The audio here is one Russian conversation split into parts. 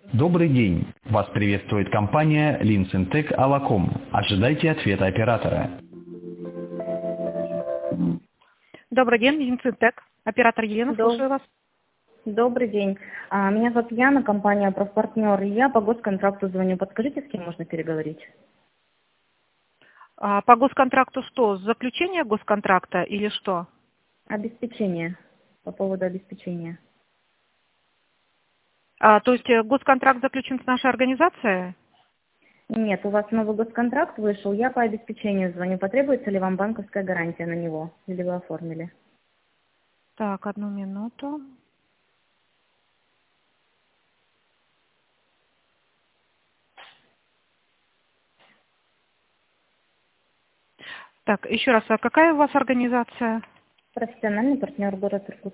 Добрый день. Вас приветствует компания Linsentec Alacom. Ожидайте ответа оператора. Добрый день, Linsentec. Оператор Елена, слушаю вас. Добрый день. Меня зовут Яна, компания «Профпартнер». Я по госконтракту звоню. Подскажите, с кем можно переговорить? По госконтракту что? Заключение госконтракта или что? Обеспечение. По поводу обеспечения. То есть госконтракт заключен с нашей организацией? Нет, у вас новый госконтракт вышел. Я по обеспечению звоню. Потребуется ли вам банковская гарантия на него? Или вы оформили? Так, одну минуту. Так, еще раз, а какая у вас организация? Профессиональный партнер, город Иркутск.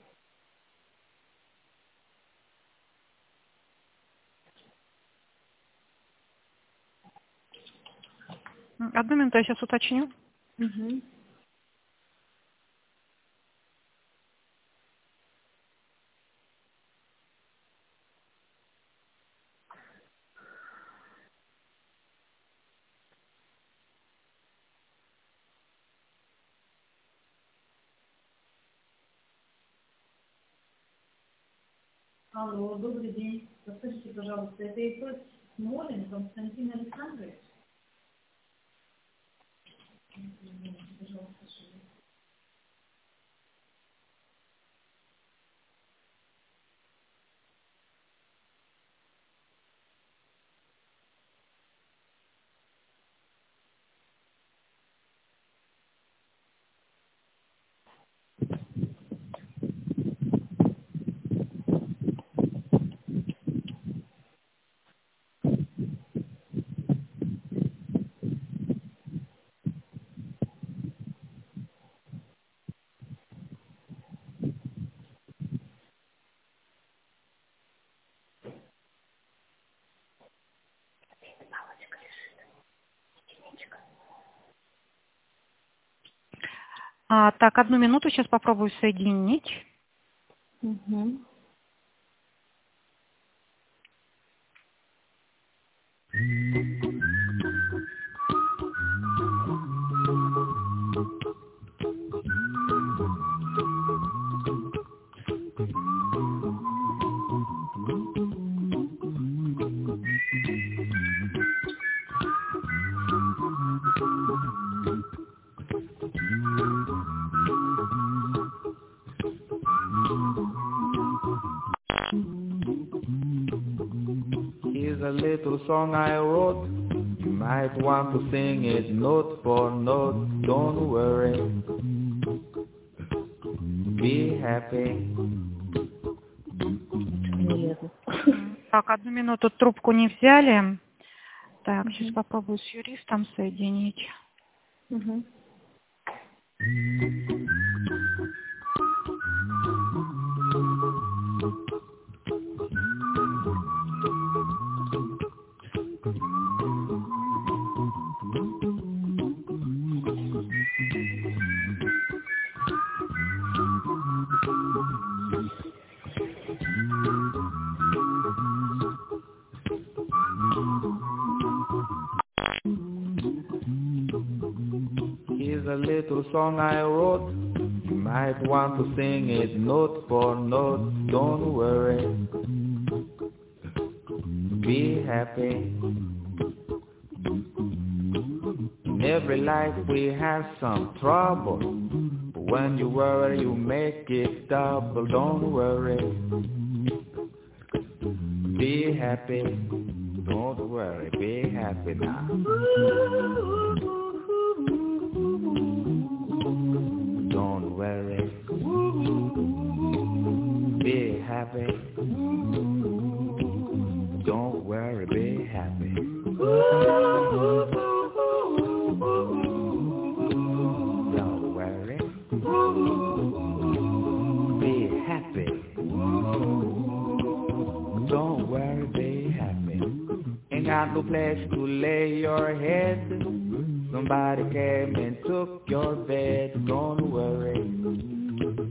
Одну минуту, я сейчас уточню. Угу. Алло, добрый день. Подскажите, пожалуйста, это ИП Смолин Константин Александрович? Пожалуйста, Так, одну минуту, сейчас попробую соединить. Угу. Here's a little song I wrote. You might want to sing it note for note. Don't worry. Be happy. Так, одну минуту, трубку не взяли. Так, сейчас попробую с юристом соединить. Угу. Here's a little song I wrote. You might want to sing it note for note. Don't worry. Be happy. In every life we have some trouble. But when you worry, you make it double. Don't worry. Be happy. Don't worry. Be happy now. Don't worry. Be happy. Don't worry. Be happy. Don't worry. Be happy. Don't worry. Be happy. Ain't got no place to lay your head. Somebody came and took your bed. Don't worry.